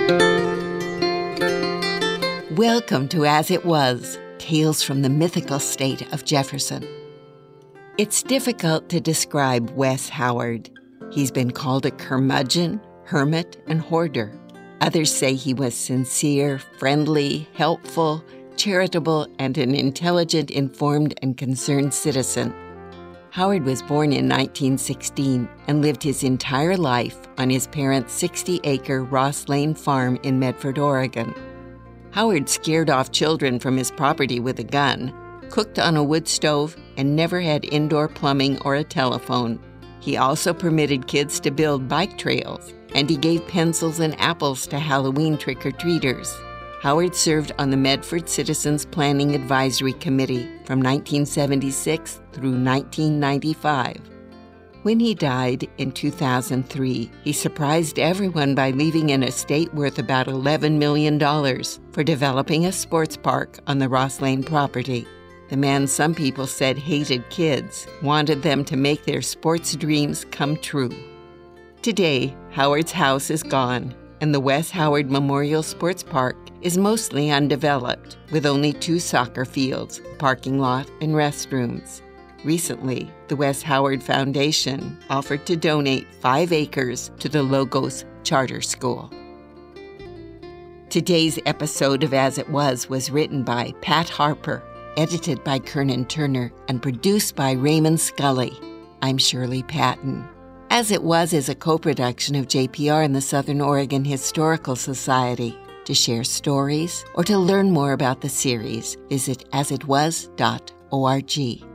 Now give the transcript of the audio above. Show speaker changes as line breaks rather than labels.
Welcome to As It Was, Tales from the Mythical State of Jefferson. It's difficult to describe Wes Howard. He's been called a curmudgeon, hermit, and hoarder. Others say he was sincere, friendly, helpful, charitable, and an intelligent, informed, and concerned citizen. Howard was born in 1916 and lived his entire life on his parents' 60-acre Ross Lane farm in Medford, Oregon. Howard scared off children from his property with a gun, cooked on a wood stove, and never had indoor plumbing or a telephone. He also permitted kids to build bike trails, and he gave pencils and apples to Halloween trick-or-treaters. Howard served on the Medford Citizens Planning Advisory Committee from 1976 through 1995. When he died in 2003, he surprised everyone by leaving an estate worth about $11 million for developing a sports park on the Ross Lane property. The man some people said hated kids, wanted them to make their sports dreams come true. Today, Howard's house is gone, and the Wes Howard Memorial Sports Park is mostly undeveloped, with only 2 soccer fields, a parking lot, and restrooms. Recently, the Wes Howard Foundation offered to donate 5 acres to the Logos Charter School. Today's episode of As It Was written by Pat Harper, edited by Kernan Turner, and produced by Raymond Scully. I'm Shirley Patton. As It Was is a co-production of JPR and the Southern Oregon Historical Society. To share stories or to learn more about the series, visit asitwas.org.